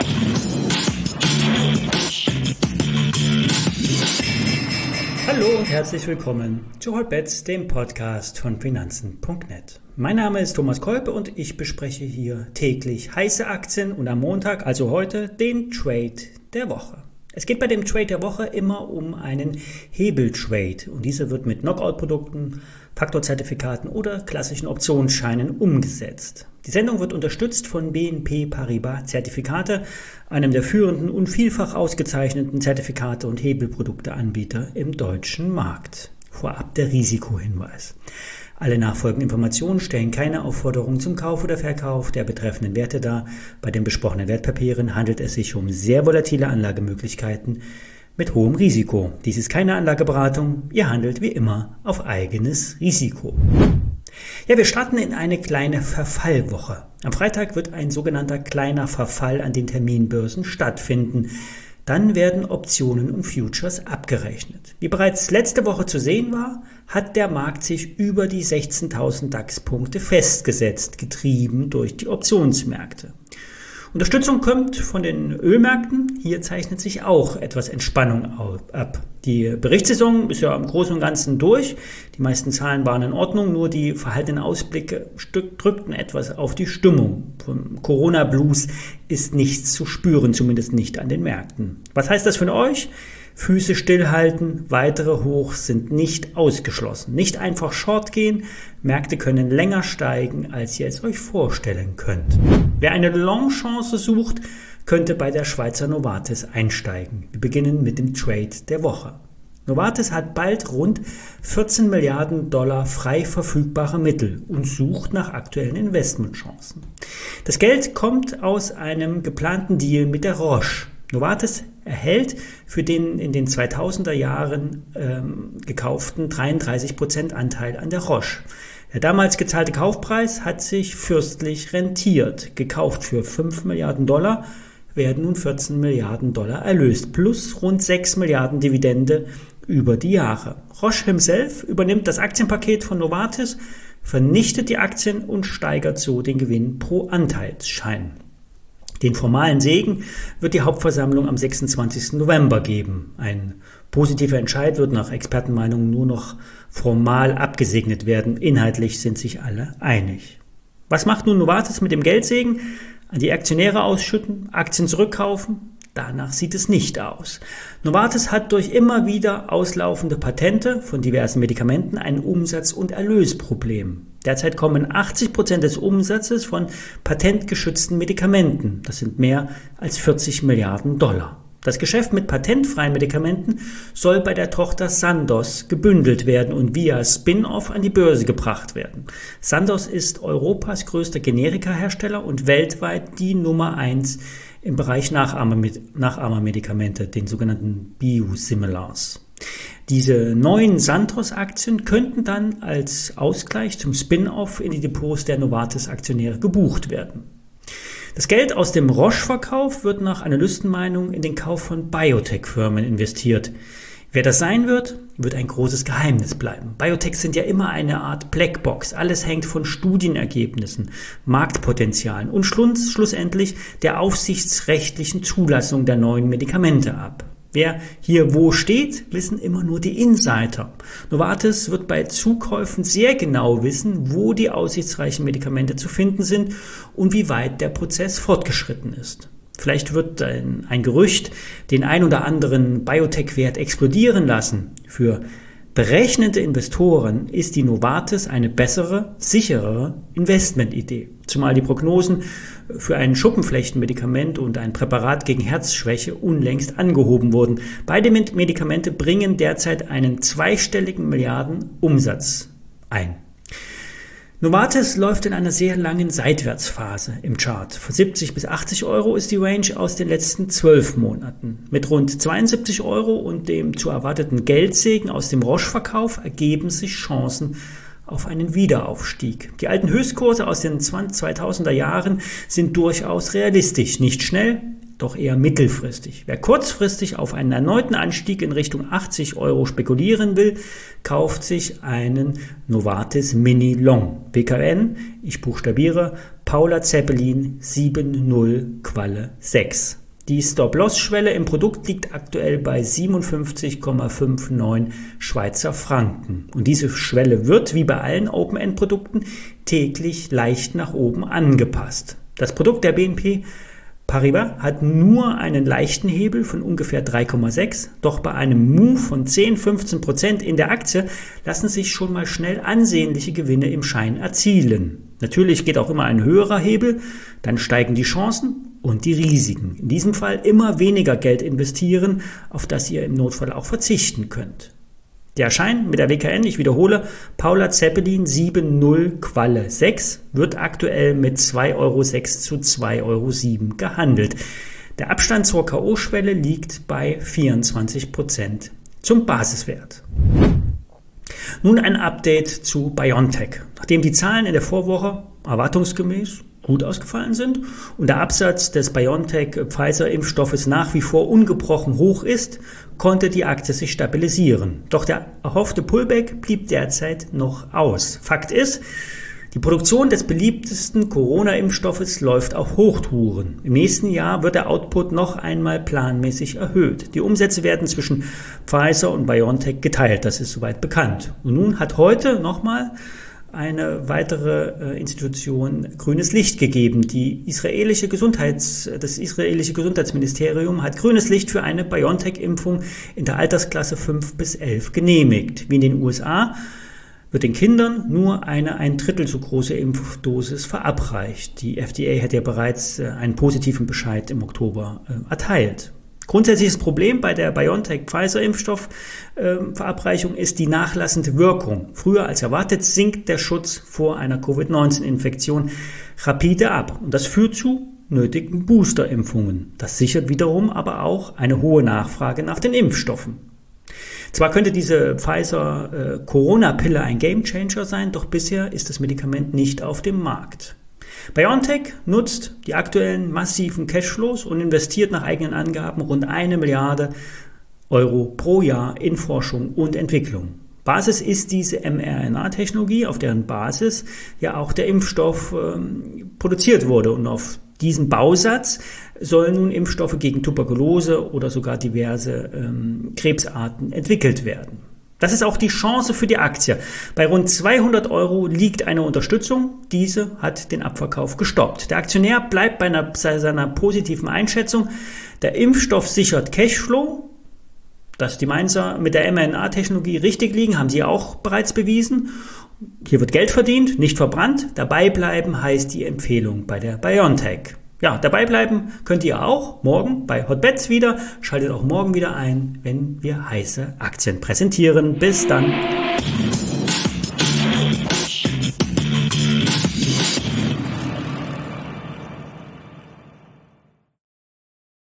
Hallo und herzlich willkommen zu Hotbets, dem Podcast von Finanzen.net. Mein Name ist Thomas Kolpe und ich bespreche hier täglich heiße Aktien und am Montag, also heute, den Trade der Woche. Es geht bei dem Trade der Woche immer um einen Hebeltrade und dieser wird mit Knockout-Produkten, Faktorzertifikaten oder klassischen Optionsscheinen umgesetzt. Die Sendung wird unterstützt von BNP Paribas Zertifikate, einem der führenden und vielfach ausgezeichneten Zertifikate- und Hebelprodukteanbieter im deutschen Markt. Vorab der Risikohinweis. Alle nachfolgenden Informationen stellen keine Aufforderung zum Kauf oder Verkauf der betreffenden Werte dar. Bei den besprochenen Wertpapieren handelt es sich um sehr volatile Anlagemöglichkeiten mit hohem Risiko. Dies ist keine Anlageberatung. Ihr handelt wie immer auf eigenes Risiko. Ja, wir starten in eine kleine Verfallwoche. Am Freitag wird ein sogenannter kleiner Verfall an den Terminbörsen stattfinden. Dann werden Optionen und Futures abgerechnet. Wie bereits letzte Woche zu sehen war, hat der Markt sich über die 16.000 DAX-Punkte festgesetzt, getrieben durch die Optionsmärkte. Unterstützung kommt von den Ölmärkten. Hier zeichnet sich auch etwas Entspannung ab. Die Berichtssaison ist ja im Großen und Ganzen durch. Die meisten Zahlen waren in Ordnung, nur die verhaltenen Ausblicke drückten etwas auf die Stimmung. Vom Corona-Blues ist nichts zu spüren, zumindest nicht an den Märkten. Was heißt das für euch? Füße stillhalten, weitere Hochs sind nicht ausgeschlossen. Nicht einfach Short gehen, Märkte können länger steigen, als ihr es euch vorstellen könnt. Wer eine Long-Chance sucht, könnte bei der Schweizer Novartis einsteigen. Wir beginnen mit dem Trade der Woche. Novartis hat bald rund 14 Milliarden Dollar frei verfügbare Mittel und sucht nach aktuellen Investmentchancen. Das Geld kommt aus einem geplanten Deal mit der Roche. Novartis erhält für den in den 2000er Jahren gekauften 33% Anteil an der Roche. Der damals gezahlte Kaufpreis hat sich fürstlich rentiert. Gekauft für 5 Milliarden Dollar werden nun 14 Milliarden Dollar erlöst, plus rund 6 Milliarden Dividende über die Jahre. Roche himself übernimmt das Aktienpaket von Novartis, vernichtet die Aktien und steigert so den Gewinn pro Anteilsschein. Den formalen Segen wird die Hauptversammlung am 26. November geben. Ein positiver Entscheid wird nach Expertenmeinung nur noch formal abgesegnet werden. Inhaltlich sind sich alle einig. Was macht nun Novartis mit dem Geldsegen? An die Aktionäre ausschütten, Aktien zurückkaufen? Danach sieht es nicht aus. Novartis hat durch immer wieder auslaufende Patente von diversen Medikamenten ein Umsatz- und Erlösproblem. Derzeit kommen 80% des Umsatzes von patentgeschützten Medikamenten. Das sind mehr als 40 Milliarden Dollar. Das Geschäft mit patentfreien Medikamenten soll bei der Tochter Sandoz gebündelt werden und via Spin-off an die Börse gebracht werden. Sandoz ist Europas größter Generikahersteller und weltweit die Nummer 1 im Bereich Nachahmermedikamente, den sogenannten Biosimilars. Diese neuen Sandoz-Aktien könnten dann als Ausgleich zum Spin-off in die Depots der Novartis-Aktionäre gebucht werden. Das Geld aus dem Roche-Verkauf wird nach Analystenmeinung in den Kauf von Biotech-Firmen investiert. Wer das sein wird, wird ein großes Geheimnis bleiben. Biotechs sind ja immer eine Art Blackbox. Alles hängt von Studienergebnissen, Marktpotenzialen und schlussendlich der aufsichtsrechtlichen Zulassung der neuen Medikamente ab. Wer hier wo steht, wissen immer nur die Insider. Novartis wird bei Zukäufen sehr genau wissen, wo die aussichtsreichen Medikamente zu finden sind und wie weit der Prozess fortgeschritten ist. Vielleicht wird ein Gerücht den ein oder anderen Biotech-Wert explodieren lassen. Für berechnende Investoren ist die Novartis eine bessere, sicherere Investmentidee. Zumal die Prognosen für ein Schuppenflechtenmedikament und ein Präparat gegen Herzschwäche unlängst angehoben wurden. Beide Medikamente bringen derzeit einen zweistelligen Milliardenumsatz ein. Novartis läuft in einer sehr langen Seitwärtsphase im Chart. Von 70 bis 80 Euro ist die Range aus den letzten 12 Monaten. Mit rund 72 Euro und dem zu erwarteten Geldsegen aus dem Roche-Verkauf ergeben sich Chancen auf einen Wiederaufstieg. Die alten Höchstkurse aus den 2000er Jahren sind durchaus realistisch. Nicht schnell, doch eher mittelfristig. Wer kurzfristig auf einen erneuten Anstieg in Richtung 80 € spekulieren will, kauft sich einen Novartis Mini Long. WKN, ich buchstabiere, Paula Zeppelin 70-Qualle-6. Die Stop-Loss-Schwelle im Produkt liegt aktuell bei 57,59 Schweizer Franken. Und diese Schwelle wird, wie bei allen Open-End-Produkten, täglich leicht nach oben angepasst. Das Produkt der BNP Paribas hat nur einen leichten Hebel von ungefähr 3,6, doch bei einem Move von 10-15% in der Aktie lassen sich schon mal schnell ansehnliche Gewinne im Schein erzielen. Natürlich geht auch immer ein höherer Hebel, dann steigen die Chancen und die Risiken. In diesem Fall immer weniger Geld investieren, auf das ihr im Notfall auch verzichten könnt. Der Schein mit der WKN, ich wiederhole, Paula Zeppelin 70-Qualle-6 wird aktuell mit 2,06 zu 2,07 € gehandelt. Der Abstand zur K.O.-Schwelle liegt bei 24% zum Basiswert. Nun ein Update zu BioNTech. Nachdem die Zahlen in der Vorwoche erwartungsgemäß gut ausgefallen sind und der Absatz des BioNTech-Pfizer-Impfstoffes nach wie vor ungebrochen hoch ist, konnte die Aktie sich stabilisieren. Doch der erhoffte Pullback blieb derzeit noch aus. Fakt ist, die Produktion des beliebtesten Corona-Impfstoffes läuft auf Hochtouren. Im nächsten Jahr wird der Output noch einmal planmäßig erhöht. Die Umsätze werden zwischen Pfizer und BioNTech geteilt, das ist soweit bekannt. Und nun hat heute nochmal eine weitere Institution grünes Licht gegeben. Das israelische Gesundheitsministerium hat grünes Licht für eine BioNTech-Impfung in der Altersklasse 5 bis 11 genehmigt. Wie in den USA wird den Kindern nur eine 1/3 so große Impfdosis verabreicht. Die FDA hat ja bereits einen positiven Bescheid im Oktober erteilt. Grundsätzliches Problem bei der BioNTech-Pfizer-Impfstoff-Verabreichung ist die nachlassende Wirkung. Früher als erwartet sinkt der Schutz vor einer Covid-19-Infektion rapide ab. Und das führt zu nötigen Boosterimpfungen. Das sichert wiederum aber auch eine hohe Nachfrage nach den Impfstoffen. Zwar könnte diese Pfizer-Corona-Pille ein Gamechanger sein, doch bisher ist das Medikament nicht auf dem Markt. BioNTech nutzt die aktuellen massiven Cashflows und investiert nach eigenen Angaben rund 1 Milliarde € pro Jahr in Forschung und Entwicklung. Basis ist diese mRNA-Technologie, auf deren Basis ja auch der Impfstoff produziert wurde. Und auf diesen Bausatz sollen nun Impfstoffe gegen Tuberkulose oder sogar diverse Krebsarten entwickelt werden. Das ist auch die Chance für die Aktie. Bei rund 200 € liegt eine Unterstützung. Diese hat den Abverkauf gestoppt. Der Aktionär bleibt bei seiner positiven Einschätzung. Der Impfstoff sichert Cashflow. Dass die Mainzer mit der mRNA-Technologie richtig liegen, haben sie auch bereits bewiesen. Hier wird Geld verdient, nicht verbrannt. Dabei bleiben heißt die Empfehlung bei der BioNTech. Ja, dabei bleiben könnt ihr auch morgen bei Hotbets wieder. Schaltet auch morgen wieder ein, wenn wir heiße Aktien präsentieren. Bis dann.